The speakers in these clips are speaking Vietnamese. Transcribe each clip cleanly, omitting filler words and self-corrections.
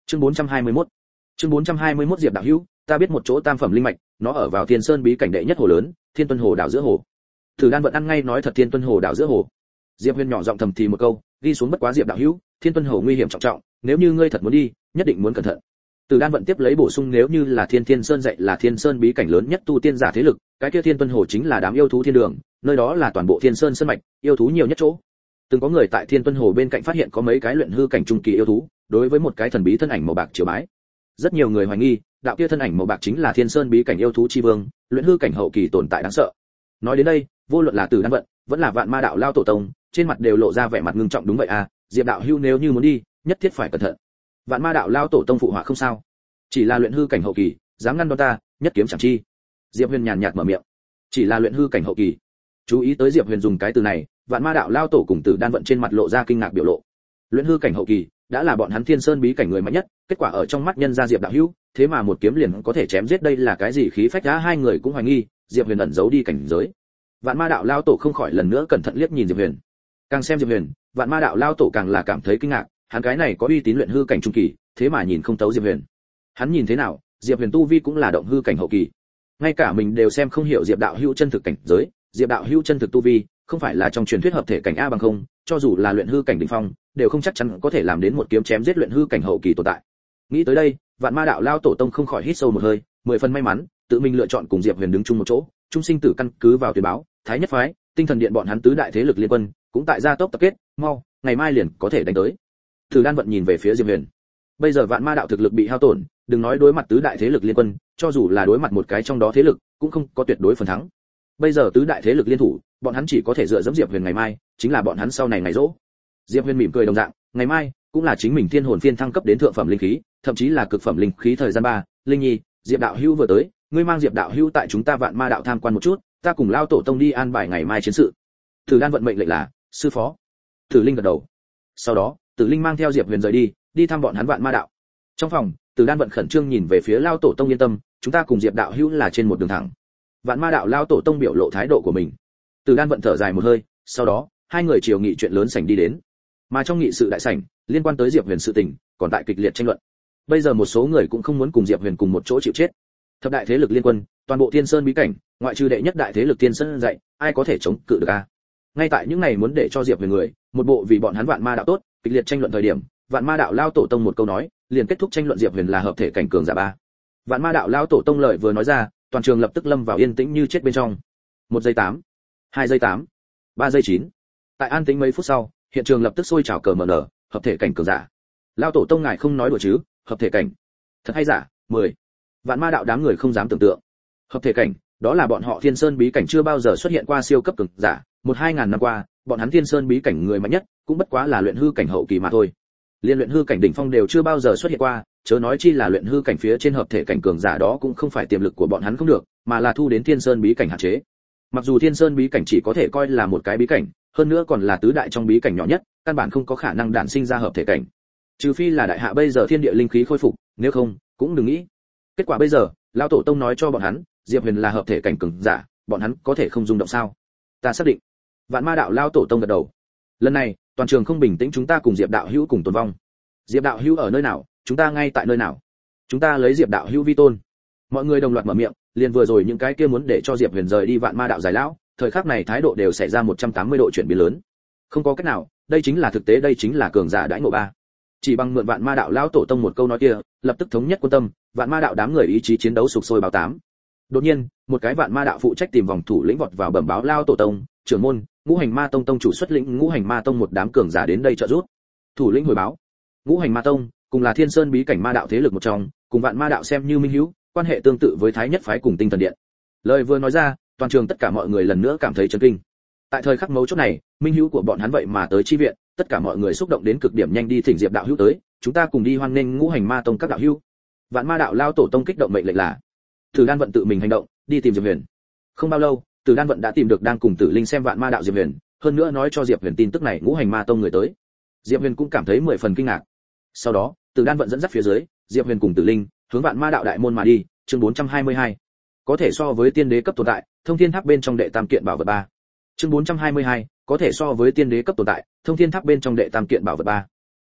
Chương 421. Chương 421 Diệp đạo hữu, ta biết một chỗ tam phẩm linh mạch, nó ở vào Thiên Sơn bí cảnh đệ nhất hồ lớn, Thiên Tuân Hồ đảo giữa hồ. Thử Đan vận ăn ngay nói thật Thiên Tuân Hồ đảo giữa hồ. Diệp Huyền nhỏ giọng thầm thì một câu, đi xuống bất quá Diệp đạo hữu, Thiên Tuân Hồ nguy hiểm trọng trọng, nếu như ngươi thật muốn đi, nhất định muốn cẩn thận. Từ Đan vận tiếp lấy bổ sung, nếu như là Thiên Sơn dạy là Thiên Sơn bí cảnh lớn nhất tu tiên giả thế lực, cái kia Thiên Tuân Hồ chính là đám yêu thú thiên đường, nơi đó là toàn bộ Thiên Sơn sơn mạch, yêu thú nhiều nhất chỗ. Từng có người tại Thiên Tuân Hồ bên cạnh phát hiện có mấy cái luyện hư cảnh trung kỳ yêu thú, đối với một cái thần bí thân ảnh màu bạc triều bái. Rất nhiều người hoài nghi, đạo kia thân ảnh màu bạc chính là Thiên Sơn bí cảnh yêu thú chi vương, luyện hư cảnh hậu kỳ tồn tại đáng sợ. Nói đến đây, vô luận là Từ Đan vận, vẫn là Vạn Ma đạo lao tổ tông, trên mặt đều lộ ra vẻ mặt ngưng trọng. Đúng vậy à, Diệp đạo hữu nếu như muốn đi, nhất thiết phải cẩn thận. Vạn Ma đạo lao tổ tông phụ họa không sao, chỉ là luyện hư cảnh hậu kỳ, dám ngăn đón ta, nhất kiếm chẳng chi. Diệp Huyền nhàn nhạt mở miệng, chỉ là luyện hư cảnh hậu kỳ. Chú ý tới Diệp Huyền dùng cái từ này, Vạn Ma đạo lao tổ cùng Từ Đan vận trên mặt lộ ra kinh ngạc biểu lộ. Luyện hư cảnh hậu kỳ đã là bọn hắn Thiên Sơn bí cảnh người mạnh nhất, kết quả ở trong mắt nhân gia Diệp đạo hữu, thế mà một kiếm liền có thể chém giết, đây là cái gì khí phách á? Hai người cũng hoài nghi, Diệp Huyền ẩn giấu đi cảnh giới. Vạn Ma đạo lao tổ không khỏi lần nữa cẩn thận liếc nhìn Diệp Huyền. Càng xem Diệp Huyền, Vạn Ma đạo lao tổ càng là cảm thấy kinh ngạc, hắn cái này có uy tín luyện hư cảnh trung kỳ, thế mà nhìn không tấu Diệp Huyền. Hắn nhìn thế nào, Diệp Huyền tu vi cũng là động hư cảnh hậu kỳ. Ngay cả mình đều xem không hiểu Diệp đạo hữu chân thực cảnh giới, Diệp đạo hữu chân thực tu vi, không phải là trong truyền thuyết hợp thể cảnh a bằng không, cho dù là luyện hư cảnh đỉnh phong, đều không chắc chắn có thể làm đến một kiếm chém giết luyện hư cảnh hậu kỳ tồn tại. Nghĩ tới đây, Vạn Ma đạo lao tổ tông không khỏi hít sâu một hơi, 10 phần may mắn, tự mình lựa chọn cùng Diệp Huyền đứng chung một chỗ, trung sinh tử căn cứ vào tuyên báo, Thái Nhất phái, Tinh Thần điện bọn hắn tứ đại thế lực liên quân, cũng tại gia tốc tập kết, mau, ngày mai liền có thể đánh tới. Thử Đan vận nhìn về phía Diệp Huyền. Bây giờ Vạn Ma đạo thực lực bị hao tổn, đừng nói đối mặt tứ đại thế lực liên quân, cho dù là đối mặt một cái trong đó thế lực, cũng không có tuyệt đối phần thắng. Bây giờ tứ đại thế lực liên thủ, bọn hắn chỉ có thể dựa dẫm Diệp Huyền ngày mai, chính là bọn hắn sau này ngày rỗ. Diệp Huyền mỉm cười đồng dạng, ngày mai cũng là chính mình thiên hồn phiên thăng cấp đến thượng phẩm linh khí, thậm chí là cực phẩm linh khí thời gian 3, Linh Nhi, Diệp đạo hữu vừa tới, ngươi mang Diệp đạo hữu tại chúng ta Vạn Ma đạo tham quan một chút, ta cùng lao tổ tông đi an bài ngày mai chiến sự. Thử Đan vận mệnh lệnh là, sư phó. Tử Linh gật đầu. Sau đó, Tử Linh mang theo Diệp Huyền rời đi thăm bọn hắn Vạn Ma đạo. Trong phòng, Tử Đan vận khẩn trương nhìn về phía lao tổ tông, yên tâm, chúng ta cùng Diệp đạo hữu là trên một đường thẳng. Vạn Ma đạo lao tổ tông biểu lộ thái độ của mình. Tử Đan vận thở dài một hơi, sau đó, hai người chiều nghị chuyện lớn sảnh đi đến. Mà trong nghị sự đại sảnh, liên quan tới Diệp Huyền sự tình, còn tại kịch liệt tranh luận. Bây giờ một số người cũng không muốn cùng Diệp Huyền cùng một chỗ chịu chết. Thập đại thế lực liên quân, toàn bộ Thiên Sơn bí cảnh, ngoại trừ đệ nhất đại thế lực Thiên Sơn dạy, ai có thể chống cự được a? Ngay tại những ngày muốn để cho Diệp Huyền người, một bộ vì bọn hắn Vạn Ma đạo tốt, kịch liệt tranh luận thời điểm, Vạn Ma đạo lao tổ tông một câu nói, liền kết thúc tranh luận Diệp Huyền là hợp thể cảnh cường giả 3. Vạn Ma đạo lao tổ tông lời vừa nói ra, toàn trường lập tức lâm vào yên tĩnh như chết bên trong. 1 giây 8, 2 giây 8, 3 giây 9. Tại an tĩnh mấy phút sau, hiện trường lập tức sôi trào cờ mở nở, hợp thể cảnh cường giả. Lao tổ tông ngài không nói đùa chứ, hợp thể cảnh. Thật hay giả? 10. Vạn Ma đạo đám người không dám tưởng tượng. Hợp thể cảnh, đó là bọn họ Thiên Sơn bí cảnh chưa bao giờ xuất hiện qua siêu cấp cường giả, 1-2 ngàn năm qua, bọn hắn Thiên Sơn bí cảnh người mạnh nhất, cũng bất quá là luyện hư cảnh hậu kỳ mà thôi. Liên luyện hư cảnh đỉnh phong đều chưa bao giờ xuất hiện qua, chớ nói chi là luyện hư cảnh phía trên hợp thể cảnh cường giả, đó cũng không phải tiềm lực của bọn hắn không được, mà là thu đến Thiên Sơn bí cảnh hạn chế. Mặc dù Thiên Sơn bí cảnh chỉ có thể coi là một cái bí cảnh, hơn nữa còn là tứ đại trong bí cảnh nhỏ nhất, căn bản không có khả năng đản sinh ra hợp thể cảnh. Trừ phi là đại hạ bây giờ thiên địa linh khí khôi phục, nếu không, cũng đừng nghĩ. Kết quả bây giờ, lão tổ tông nói cho bọn hắn, Diệp Huyền là hợp thể cảnh cường giả, bọn hắn có thể không rung động sao? Ta xác định. Vạn Ma đạo lão tổ tông gật đầu. Lần này, toàn trường không bình tĩnh, chúng ta cùng Diệp đạo hữu cùng tồn vong. Diệp đạo hữu ở nơi nào, chúng ta ngay tại nơi nào. Chúng ta lấy Diệp đạo hữu vi tôn. Mọi người đồng loạt mở miệng, liền vừa rồi những cái kia muốn để cho Diệp Huyền rời đi Vạn Ma đạo giải lão, thời khắc này thái độ đều xảy ra 180 độ chuyển biến lớn. Không có cách nào, đây chính là thực tế, đây chính là cường giả đãi ngộ 3. Chỉ bằng mượn Vạn Ma đạo lão tổ tông một câu nói kia, lập tức thống nhất quân tâm, Vạn Ma đạo đám người ý chí chiến đấu sục sôi báo 8. Đột nhiên, một cái Vạn Ma đạo phụ trách tìm vòng thủ lĩnh vọt vào bẩm báo lao tổ tông, trưởng môn, Ngũ Hành Ma tông tông chủ xuất lĩnh Ngũ Hành Ma tông một đám cường giả đến đây trợ giúp. Thủ lĩnh hồi báo, Ngũ Hành Ma tông cùng là Thiên Sơn bí cảnh ma đạo thế lực một trong, cùng Vạn Ma đạo xem như minh hữu, quan hệ tương tự với Thái Nhất phái cùng Tinh Thần điện. Lời vừa nói ra, toàn trường tất cả mọi người lần nữa cảm thấy chấn kinh. Tại thời khắc mấu chốt này, minh hữu của bọn hắn vậy mà tới chi viện, tất cả mọi người xúc động đến cực điểm, nhanh đi thỉnh Diệp đạo hữu tới, chúng ta cùng đi hoan nghênh Ngũ Hành Ma tông các đạo hữu. Vạn Ma đạo lao tổ tông kích động mệnh lệnh là, Tử Đan vận tự mình hành động, đi tìm Diệp Huyền. Không bao lâu, Tử Đan vận đã tìm được đang cùng Tử Linh xem Vạn Ma đạo Diệp Huyền, hơn nữa nói cho Diệp Huyền tin tức này, Ngũ Hành Ma tông người tới. Diệp Huyền cũng cảm thấy 10 phần kinh ngạc. Sau đó, Tử Đan vận dẫn dắt phía dưới, Diệp Huyền cùng Tử Linh hướng Vạn Ma đạo đại môn mà đi. Chương 422. Có thể so với tiên đế cấp tồn tại, Thông Thiên Tháp bên trong đệ tam kiện bảo vật 3. Chương 422. Có thể so với tiên đế cấp tồn tại, Thông Thiên Tháp bên trong đệ tam kiện bảo vật 3.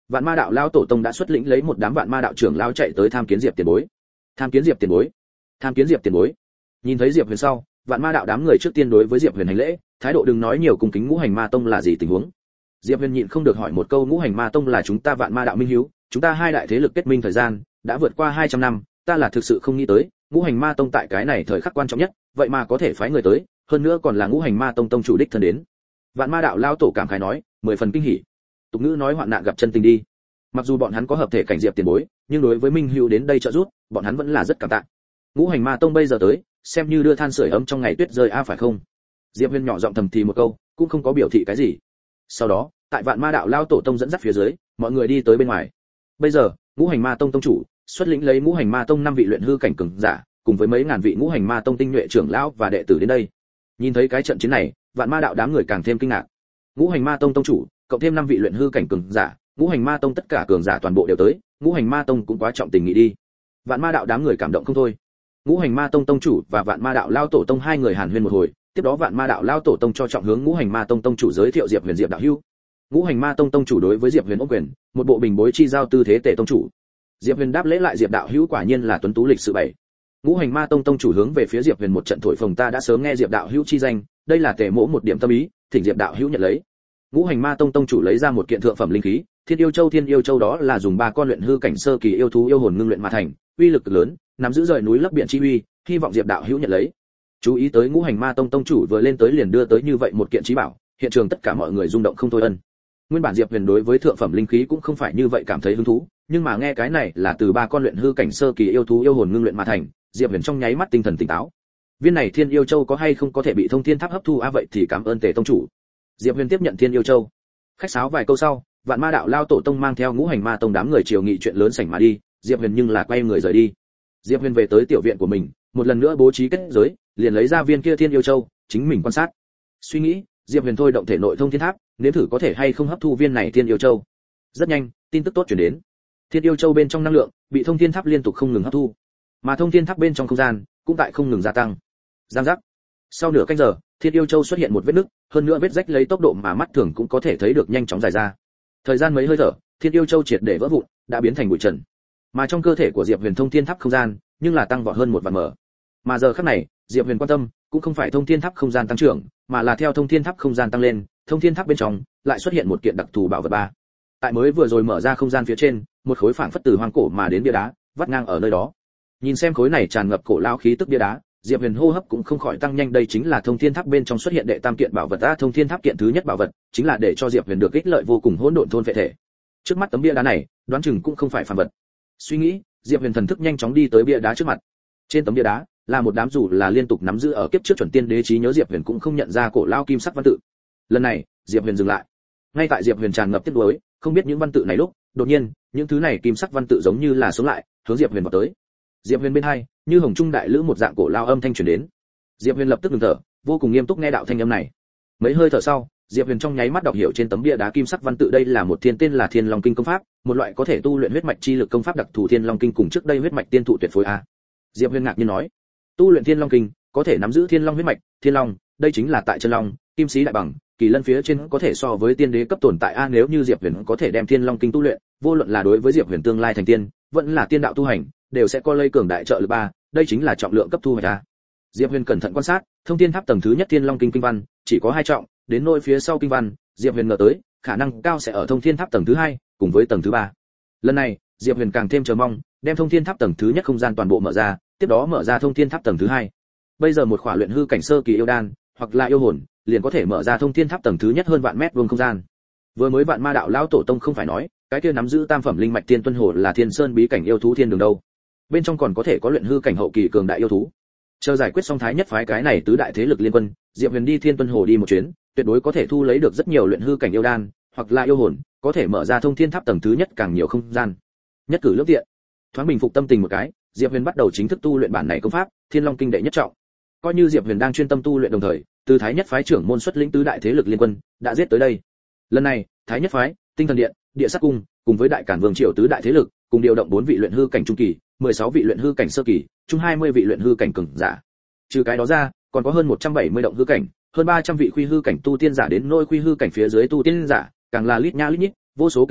Vạn Ma đạo lao tổ tông đã xuất lĩnh lấy một đám vạn ma đạo trưởng lao chạy tới tham kiến Diệp tiền bối. Tham kiến Diệp tiền bối. Tham kiến Diệp tiền bối. Nhìn thấy Diệp Huyền sau, vạn ma đạo đám người trước tiên đối với Diệp Huyền hành lễ, thái độ đừng nói nhiều cung kính. Ngũ Hành Ma Tông là gì tình huống? Diệp Huyền nhịn không được hỏi một câu. Ngũ Hành Ma Tông là chúng ta vạn ma đạo minh hiếu, chúng ta hai đại thế lực kết minh thời gian đã vượt qua 200 năm, ta là thực sự không nghĩ tới, Ngũ Hành Ma Tông tại cái này thời khắc quan trọng nhất, vậy mà có thể phái người tới, hơn nữa còn là Ngũ Hành Ma Tông tông chủ đích thân đến. Vạn ma đạo lao tổ cảm khái nói, 10 phần kinh hỉ. Tục ngữ nói hoạn nạn gặp chân tình đi. Mặc dù bọn hắn có hợp thể cảnh Diệp tiền bối, nhưng đối với minh hữu đến đây trợ giúp, bọn hắn vẫn là rất cảm tạ. Ngũ Hành Ma Tông bây giờ tới, xem như đưa than sưởi ấm trong ngày tuyết rơi a phải không? Diệp Huyền nhỏ giọng thầm thì một câu, cũng không có biểu thị cái gì. Sau đó, tại Vạn Ma đạo lao tổ tông dẫn dắt phía dưới, mọi người đi tới bên ngoài. Bây giờ, Ngũ Hành Ma Tông tông chủ xuất lĩnh lấy Ngũ Hành Ma Tông 5 vị luyện hư cảnh cường giả, cùng với mấy ngàn vị Ngũ Hành Ma Tông tinh nhuệ trưởng lão và đệ tử đến đây. Nhìn thấy cái trận chiến này, Vạn Ma đạo đám người càng thêm kinh ngạc. Ngũ Hành Ma Tông tông chủ, cộng thêm 5 vị luyện hư cảnh cường giả, Ngũ Hành Ma Tông tất cả cường giả toàn bộ đều tới, Ngũ Hành Ma Tông cũng quá trọng tình nghĩ đi. Vạn Ma đạo đám người cảm động không thôi. Ngũ Hành Ma Tông tông chủ và Vạn Ma đạo lao tổ tông hai người hàn huyên một hồi, tiếp đó Vạn Ma đạo lao tổ tông cho trọng hướng Ngũ Hành Ma Tông tông chủ giới thiệu Diệp Huyền Diệp đạo hữu. Ngũ Hành Ma Tông tông chủ đối với Diệp Huyền ôm quyền, một bộ bình bối chi giao tư thế tề tông chủ. Diệp Huyền đáp lễ lại Diệp đạo hữu quả nhiên là tuấn tú lịch sự bảy. Ngũ Hành Ma Tông tông chủ hướng về phía Diệp Huyền một trận thổi phồng, ta đã sớm nghe Diệp đạo hữu chi danh, đây là tề mỗ một điểm tâm ý, thỉnh Diệp đạo hữu nhận lấy. Ngũ Hành Ma Tông tông chủ lấy ra một kiện thượng phẩm linh khí, Thiên Yêu Châu đó là dùng 3 con luyện hư cảnh sơ kỳ yêu thú yêu hồn ngưng luyện mà thành, uy lực lớn, nắm giữ rời núi lấp biển chi uy, hy vọng Diệp đạo hữu nhận lấy. Chú ý tới Ngũ Hành Ma Tông tông chủ vừa lên tới liền đưa tới như vậy một kiện chí bảo, hiện trường tất cả mọi người rung động không thôi ân. Nguyên bản Diệp Huyền đối với thượng phẩm linh khí cũng không phải như vậy cảm thấy hứng thú, nhưng mà nghe cái này là từ 3 con luyện hư cảnh sơ kỳ yêu thú yêu hồn ngưng luyện mà thành, Diệp Huyền trong nháy mắt tinh thần tỉnh táo. Viên này Thiên Yêu Châu có hay không có thể bị Thông Thiên Tháp hấp thu vậy thì cảm ơn Tề tông chủ. Diệp Huyền tiếp nhận Thiên Yêu Châu. Khách sáo vài câu sau, Vạn Ma đạo lao tổ tông mang theo Ngũ Hành Ma Tông đám người chiều nghị chuyện lớn sảnh mà đi, Diệp Huyền nhưng là quay người rời đi. Diệp Huyền về tới tiểu viện của mình, một lần nữa bố trí kết giới, liền lấy ra viên kia Thiên Yêu Châu, chính mình quan sát. Suy nghĩ, Diệp Huyền thôi động thể nội Thông Thiên Tháp, nếm thử có thể hay không hấp thu viên này Thiên Yêu Châu. Rất nhanh, tin tức tốt truyền đến. Thiên Yêu Châu bên trong năng lượng bị Thông Thiên Tháp liên tục không ngừng hấp thu, mà Thông Thiên Tháp bên trong không gian cũng tại không ngừng gia tăng. Giang giác. Sau nửa canh giờ, Thiên Yêu Châu xuất hiện một vết nứt, hơn nữa vết rách lấy tốc độ mà mắt thường cũng có thể thấy được nhanh chóng dài ra. Thời gian mấy hơi thở, Thiên Yêu Châu triệt để vỡ vụn, đã biến thành bụi trần. Mà trong cơ thể của Diệp Huyền Thông Thiên Tháp không gian, nhưng là tăng vọt hơn 1 vạn mở. Mà giờ khắc này, Diệp Huyền quan tâm cũng không phải Thông Thiên Tháp không gian tăng trưởng, mà là theo Thông Thiên Tháp không gian tăng lên, Thông Thiên Tháp bên trong lại xuất hiện một kiện đặc thù bảo vật ba. Tại mới vừa rồi mở ra không gian phía trên, một khối phảng phất từ hoang cổ mà đến bia đá, vắt ngang ở nơi đó. Nhìn xem khối này tràn ngập cổ lao khí tức bia đá, Diệp Huyền hô hấp cũng không khỏi tăng nhanh, đây chính là Thông Thiên Tháp bên trong xuất hiện đệ tam kiện bảo vật a. Thông Thiên Tháp kiện thứ nhất bảo vật chính là để cho Diệp Huyền được ích lợi vô cùng hỗn độn thôn phệ thể. Trước mắt tấm bia đá này, đoán chừng cũng không phải phàm vật. Suy nghĩ, Diệp Huyền thần thức nhanh chóng đi tới bia đá trước mặt. Trên tấm bia đá là một đám dù là liên tục nắm giữ ở kiếp trước chuẩn tiên đế trí nhớ, Diệp Huyền cũng không nhận ra cổ lao kim sắc văn tự. Lần này, Diệp Huyền dừng lại. Ngay tại Diệp Huyền tràn ngập tiếc nuối, không biết những văn tự này lúc, đột nhiên, những thứ này kim sắc văn tự giống như là sống lại, hướng Diệp Huyền vọt tới. Diệp Huyền bên hai, như hồng trung đại lữ một dạng cổ lao âm thanh truyền đến. Diệp Huyền lập tức ngừng thở, vô cùng nghiêm túc nghe đạo thanh âm này. Mấy hơi thở sau, Diệp Huyền trong nháy mắt đọc hiểu trên tấm bia đá kim sắc văn tự, đây là một thiên tên là Thiên Long Kinh công pháp, một loại có thể tu luyện huyết mạch chi lực công pháp đặc thù. Thiên Long Kinh cùng trước đây huyết mạch tiên thụ tuyệt phối a. Diệp Huyền ngạc nhiên nói, tu luyện Thiên Long Kinh, có thể nắm giữ Thiên Long huyết mạch, Thiên Long, đây chính là tại chân long, kim sĩ đại bằng, kỳ lân phía trên có thể so với tiên đế cấp tồn tại a. Nếu như Diệp Huyền có thể đem Thiên Long Kinh tu luyện, vô luận là đối với Diệp Huyền tương lai thành tiên, vẫn là tiên đạo tu hành, đều sẽ có lây cường đại trợ lực ba, đây chính là trọng lượng cấp thu hoạch a. Diệp Huyền cẩn thận quan sát, Thông Thiên Tháp tầng thứ nhất Thiên Long Kinh kinh văn, chỉ có 2 trọng, đến nỗi phía sau kinh văn, Diệp Huyền ngờ tới, khả năng cao sẽ ở Thông Thiên Tháp tầng thứ 2, cùng với tầng thứ 3. Lần này, Diệp Huyền càng thêm chờ mong, đem Thông Thiên Tháp tầng thứ nhất không gian toàn bộ mở ra, tiếp đó mở ra Thông Thiên Tháp tầng thứ 2. Bây giờ một khỏa luyện hư cảnh sơ kỳ yêu đan, hoặc là yêu hồn, liền có thể mở ra Thông Thiên Tháp tầng thứ nhất hơn vạn mét vuông không gian. Vừa mới Vạn Ma đạo lão tổ tông không phải nói, cái kia nắm giữ tam phẩm linh mạch tiên tuân hồ là Thiên Sơn bí cảnh yêu thú thiên đường đâu? Bên trong còn có thể có luyện hư cảnh hậu kỳ cường đại yêu thú. Chờ giải quyết xong thái nhất phái cái này tứ đại thế lực liên quân, Diệp Huyền đi Thiên Tuân Hồ đi một chuyến, tuyệt đối có thể thu lấy được rất nhiều luyện hư cảnh yêu đan, hoặc là yêu hồn, có thể mở ra Thông Thiên Tháp tầng thứ nhất càng nhiều không gian. Nhất cử lướt tiện. Thoáng bình phục tâm tình một cái, Diệp Huyền bắt đầu chính thức tu luyện bản này công pháp, Thiên Long Kinh đệ nhất trọng. Coi như Diệp Huyền đang chuyên tâm tu luyện đồng thời, từ thái nhất phái trưởng môn xuất lĩnh tứ đại thế lực liên quân, đã giết tới đây. Lần này, thái nhất phái, Tinh Thần Điện, Địa Sát Cung, cùng với Đại Cản Vương triều tứ đại thế lực, cùng điều động 4 vị luyện hư cảnh trung kỳ, 16 vị luyện hư cảnh sơ kỳ, chung 20 vị luyện hư cảnh cường giả. Trừ cái đó ra, còn có hơn 170 động hư cảnh, hơn 300 vị khuy hư cảnh tu tiên giả, đến nôi khuy hư cảnh phía dưới tu tiên giả, càng là lít nha lít nhít, vô số kể ba,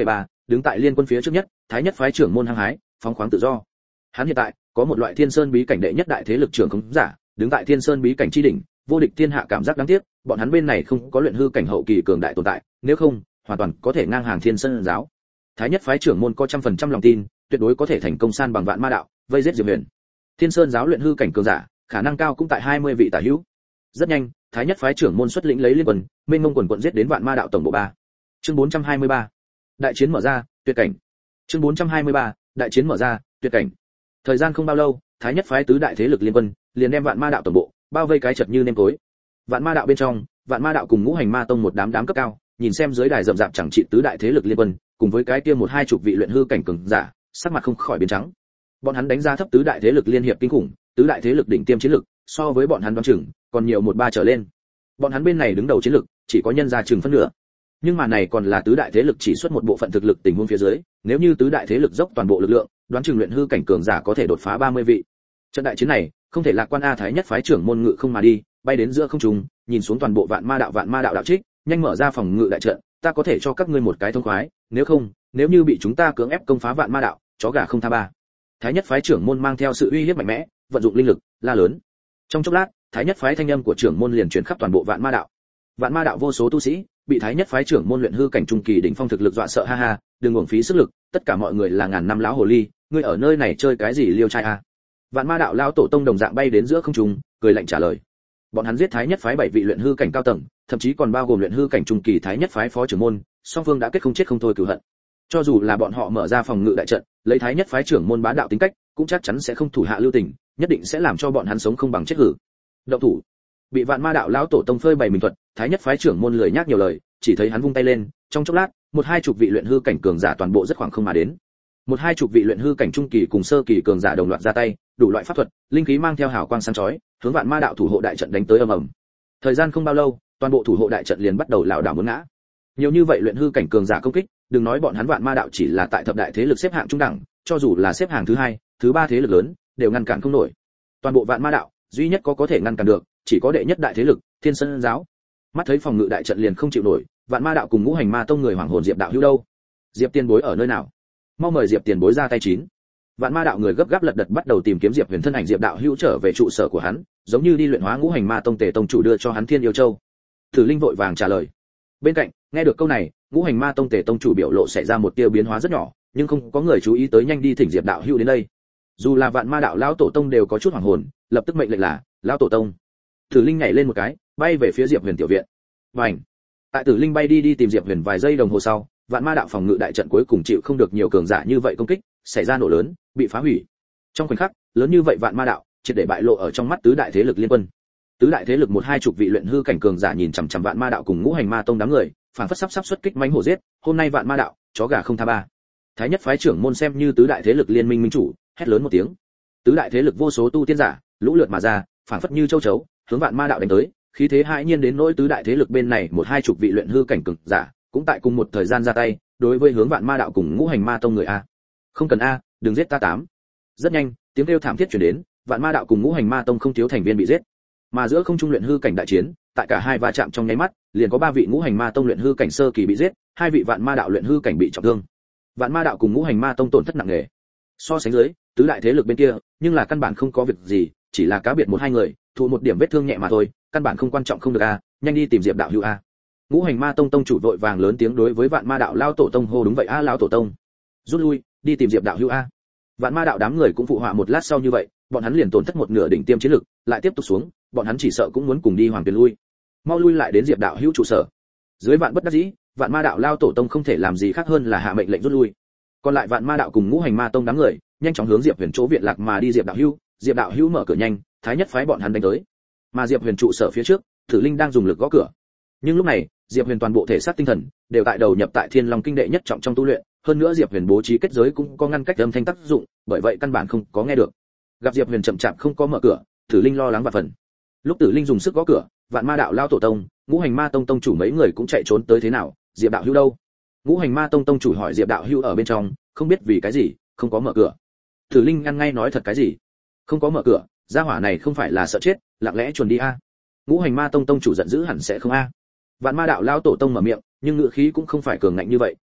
đứng tại liên quân phía trước nhất, thái nhất phái trưởng môn hăng hái, phóng khoáng tự do. Hắn hiện tại có một loại Thiên Sơn bí cảnh đệ nhất đại thế lực trưởng khống giả, đứng tại Thiên Sơn bí cảnh chi đỉnh, vô địch thiên hạ cảm giác đáng tiếc, bọn hắn bên này không có luyện hư cảnh hậu kỳ cường đại tồn tại, nếu không, hoàn toàn có thể ngang hàng Thiên Sơn giáo. Thái nhất phái trưởng môn có 100% lòng tin, tuyệt đối có thể thành công san bằng Vạn Ma đạo, vây giết Diệp Huyền. Thiên Sơn giáo luyện hư cảnh cường giả, khả năng cao cũng tại 20 vị tả hữu. Rất nhanh, thái nhất phái trưởng môn xuất lĩnh lấy liên quân, mênh mông quần quận giết đến Vạn Ma đạo tổng bộ 3. Chương 423. Đại chiến mở ra, tuyệt cảnh. Chương 423. Đại chiến mở ra, tuyệt cảnh. Thời gian không bao lâu, thái nhất phái tứ đại thế lực liên quân liền đem Vạn Ma đạo tổng bộ bao vây cái chật như nêm tối. Vạn Ma đạo bên trong, Vạn Ma đạo cùng Ngũ Hành Ma tông một đám cấp cao, nhìn xem dưới đài rậm rạp chẳng trị tứ đại thế lực liên quân, cùng với cái kia một hai chục vị luyện hư cảnh cường giả, sắc mặt không khỏi biến trắng. Bọn hắn đánh giá thấp tứ đại thế lực liên hiệp kinh khủng, tứ đại thế lực đỉnh tiêm chiến lực, so với bọn hắn đoán chừng còn nhiều một ba trở lên. Bọn hắn bên này đứng đầu chiến lực, chỉ có nhân ra chừng phân nửa. Nhưng mà này còn là tứ đại thế lực chỉ xuất một bộ phận thực lực tình huống phía dưới, nếu như tứ đại thế lực dốc toàn bộ lực lượng, đoán chừng luyện hư cảnh cường giả có thể đột phá 30 vị. Trận đại chiến này, không thể lạc quan a. Thái nhất phái trưởng môn ngự không mà đi, bay đến giữa không trung, nhìn xuống toàn bộ Vạn Ma đạo đạo trích, nhanh mở ra phòng ngự đại trận, ta có thể cho các ngươi một cái thông khoái, nếu như bị chúng ta cưỡng ép công phá Vạn Ma đạo, chó gà không tha ba. Thái nhất phái trưởng môn mang theo sự uy hiếp mạnh mẽ, vận dụng linh lực, la lớn. Trong chốc lát, thái nhất phái thanh âm của trưởng môn liền truyền khắp toàn bộ Vạn Ma đạo. Vạn Ma đạo vô số tu sĩ bị thái nhất phái trưởng môn luyện hư cảnh trung kỳ đỉnh phong thực lực dọa sợ ha ha, đừng uổng phí sức lực, tất cả mọi người là ngàn năm lão hồ ly, ngươi ở nơi này chơi cái gì liêu trai a? Vạn Ma đạo lão tổ tông đồng dạng bay đến giữa không trung, cười lạnh trả lời. Bọn hắn giết thái nhất phái 7 vị luyện hư cảnh cao tầng, thậm chí còn bao gồm luyện hư cảnh trung kỳ thái nhất phái phó trưởng môn, song phương đã kết không chết không thôi cửu hận. Cho dù là bọn họ mở ra phòng ngự đại trận, lấy thái nhất phái trưởng môn bá đạo tính cách, cũng chắc chắn sẽ không thủ hạ lưu tình, nhất định sẽ làm cho bọn hắn sống không bằng chết hử. Động thủ. Bị Vạn Ma đạo lão tổ tông phơi bày mình thuật, thái nhất phái trưởng môn lười nhác nhiều lời, chỉ thấy hắn vung tay lên, trong chốc lát, một hai chục vị luyện hư cảnh cường giả toàn bộ rất khoảng không mà đến. Một hai chục vị luyện hư cảnh trung kỳ cùng sơ kỳ cường giả đồng loạt ra tay, đủ loại pháp thuật, linh khí mang theo hào quang sáng chói, hướng Vạn Ma đạo thủ hộ đại trận đánh tới ầm ầm. Thời gian không bao lâu, toàn bộ thủ hộ đại trận liền bắt đầu lảo đảo muốn ngã. Nhiều như vậy luyện hư cảnh cường giả công kích, đừng nói bọn hắn Vạn Ma đạo chỉ là tại thập đại thế lực xếp hạng trung đẳng, cho dù là xếp hạng thứ hai, thứ ba thế lực lớn, đều ngăn cản không nổi. Toàn bộ Vạn Ma đạo, duy nhất có thể ngăn cản được, chỉ có đệ nhất đại thế lực, Thiên Sơn giáo. Mắt thấy phòng ngự đại trận liền không chịu nổi, Vạn Ma đạo cùng Ngũ Hành Ma tông người hoàng hồn Diệp đạo hữu đâu? Diệp tiền bối ở nơi nào? Mau mời Diệp tiền bối ra tay chín. Vạn Ma đạo người gấp gáp lật đật bắt đầu tìm kiếm Diệp Huyền thân ảnh Diệp đạo hữu trở về trụ sở của hắn, giống như đi luyện hóa Ngũ Hành Ma tông Tề tông chủ đưa cho hắn Thiên Yêu Châu. Tử Linh vội vàng trả lời. Bên cạnh, nghe được câu này, Ngũ Hành Ma tông Tề tông chủ biểu lộ xảy ra một tia biến hóa rất nhỏ, nhưng không có người chú ý tới, nhanh đi thỉnh Diệp đạo hữu đến đây. Dù là Vạn Ma đạo lão tổ tông đều có chút hoảng hồn, lập tức mệnh lệnh là, lão tổ tông. Tử Linh nhảy lên một cái, bay về phía Diệp Huyền tiểu viện. Bành! Tại Tử Linh bay đi tìm Diệp Huyền vài giây đồng hồ sau, Vạn Ma đạo phòng ngự đại trận cuối cùng chịu không được nhiều cường giả như vậy công kích, xảy ra nổ lớn, bị phá hủy. Trong khoảnh khắc, lớn như vậy Vạn Ma đạo, triệt để bại lộ ở trong mắt tứ đại thế lực liên quân. Tứ đại thế lực một hai chục vị luyện hư cảnh cường giả nhìn chằm chằm Vạn Ma đạo cùng Ngũ Hành Ma tông đám người, phản phất sắp xuất kích mãnh hổ giết, hôm nay Vạn Ma đạo, chó gà không tha ba. Thái nhất phái trưởng môn xem như tứ đại thế lực liên minh minh chủ, hét lớn một tiếng. Tứ đại thế lực vô số tu tiên giả, lũ lượt mà ra, phản phất như châu chấu, hướng Vạn Ma đạo đánh tới, khí thế hãi nhiên đến nỗi tứ đại thế lực bên này một hai chục vị luyện hư cảnh cường giả, cũng tại cùng một thời gian ra tay, đối với hướng Vạn Ma đạo cùng Ngũ Hành Ma tông người a. Không cần a, đừng giết ta tám. Rất nhanh, tiếng kêu thảm thiết truyền đến, Vạn Ma đạo cùng Ngũ Hành Ma tông không thiếu thành viên bị giết. Mà giữa không trung luyện hư cảnh đại chiến, tại cả hai va chạm trong nháy mắt, liền có 3 vị Ngũ Hành Ma tông luyện hư cảnh sơ kỳ bị giết, 2 vị Vạn Ma đạo luyện hư cảnh bị trọng thương. Vạn Ma đạo cùng Ngũ Hành Ma tông tổn thất nặng nề. So sánh dưới, tứ đại thế lực bên kia, nhưng là căn bản không có việc gì, chỉ là cá biệt một hai người, thụ một điểm vết thương nhẹ mà thôi, căn bản không quan trọng không được a, nhanh đi tìm Diệp đạo hữu a. Ngũ Hành Ma tông tông chủ vội vàng lớn tiếng đối với Vạn Ma đạo lao tổ tông hô. Đúng vậy a, lão tổ tông. Rút lui, đi tìm Diệp đạo hữu a. Vạn Ma đạo đám người cũng phụ họa một lát sau như vậy, bọn hắn liền tổn thất một nửa đỉnh tiêm chiến lực, lại tiếp tục xuống, bọn hắn chỉ sợ cũng muốn cùng đi Hoàng Tuyền lui. Mau lui lại đến Diệp đạo hữu trụ sở. Dưới vạn bất đắc dĩ, Vạn Ma đạo lao tổ tông không thể làm gì khác hơn là hạ mệnh lệnh rút lui. Còn lại Vạn Ma đạo cùng Ngũ Hành Ma tông đám người, nhanh chóng hướng Diệp Huyền chỗ viện lạc mà đi. Diệp đạo hữu mở cửa nhanh, thái nhất phái bọn hắn đánh tới. Mà Diệp Huyền trụ sở phía trước, Tử Linh đang dùng lực gõ cửa. Nhưng lúc này, Diệp Huyền toàn bộ thể xác tinh thần đều tại đầu nhập tại Thiên Long kinh đệ nhất trọng trong tu luyện, hơn nữa Diệp Huyền bố trí kết giới cũng có ngăn cách âm thanh tác dụng, bởi vậy căn bản không có nghe được. Gặp Diệp Huyền chậm chạp không có mở cửa, Tử Linh lo lắng vạn phần. Lúc Tử Linh dùng sức gõ cửa, Vạn Ma đạo lao tổ tông, Ngũ Hành Ma tông tông chủ mấy người cũng chạy trốn tới. Thế nào, Diệp đạo hữu đâu? Ngũ Hành Ma tông tông chủ hỏi Diệp đạo hữu ở bên trong, không biết vì cái gì không có mở cửa. Tử Linh ăn ngay nói thật, cái gì không có mở cửa, gia hỏa này không phải là sợ chết, lặng lẽ chuồn đi a. Ngũ Hành Ma tông tông chủ giận dữ hẳn sẽ không a. Vạn Ma đạo lao tổ tông mở miệng, nhưng ngữ khí cũng không phải cường ngạnh như vậy,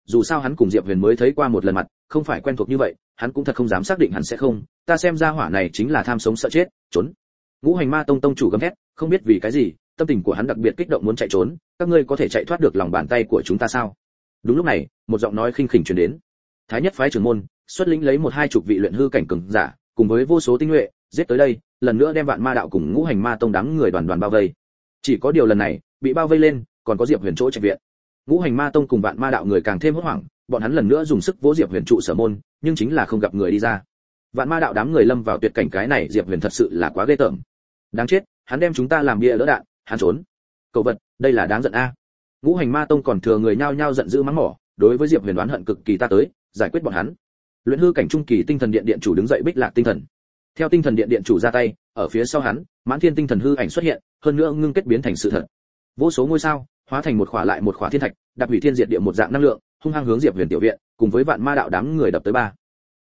dù sao hắn cùng Diệp Huyền mới thấy qua một lần mặt, không phải quen thuộc như vậy, hắn cũng thật không dám xác định hắn sẽ không, ta xem ra hỏa này chính là tham sống sợ chết, trốn. Ngũ Hành Ma Tông tông chủ gầm thét, không biết vì cái gì, tâm tình của hắn đặc biệt kích động muốn chạy trốn, các ngươi có thể chạy thoát được lòng bàn tay của chúng ta sao? Đúng lúc này, một giọng nói khinh khỉnh truyền đến. Thái nhất phái trưởng môn, xuất lĩnh lấy 1-2 chục vị luyện hư cảnh cường giả, cùng với vô số tinh nhuệ, giết tới đây, lần nữa đem Vạn Ma đạo cùng Ngũ Hành Ma Tông đám người đoàn đoàn bao vây. Chỉ có điều lần này, bị bao vây lên, còn có Diệp Huyền chỗ trạch viện. Ngũ Hành Ma Tông cùng Vạn Ma đạo người càng thêm hốt hoảng, bọn hắn lần nữa dùng sức vỗ Diệp Huyền trụ sở môn, nhưng chính là không gặp người đi ra. Vạn Ma đạo đám người lâm vào tuyệt cảnh, cái này Diệp Huyền thật sự là quá ghê tởm. Đáng chết, hắn đem chúng ta làm bia đỡ đạn, hắn trốn. Cậu vật, đây là đáng giận a. Ngũ Hành Ma Tông còn thừa người nhao nhao giận dữ mắng mỏ, đối với Diệp Huyền đoán hận cực kỳ, ta tới, giải quyết bọn hắn. Luyện hư cảnh trung kỳ tinh thần điện điện chủ đứng dậy, Bích Lạc tinh thần. Theo tinh thần điện điện chủ ra tay, ở phía sau hắn, Mãn Thiên tinh thần hư ảnh xuất hiện, hơn nữa ngưng kết biến thành sự thật. Vô số ngôi sao hóa thành một khỏa lại một khỏa thiên thạch, đạp hủy thiên diệt địa một dạng năng lượng, hung hăng hướng Diệp Huyền tiểu viện, cùng với Vạn Ma đạo đám người đập tới ba.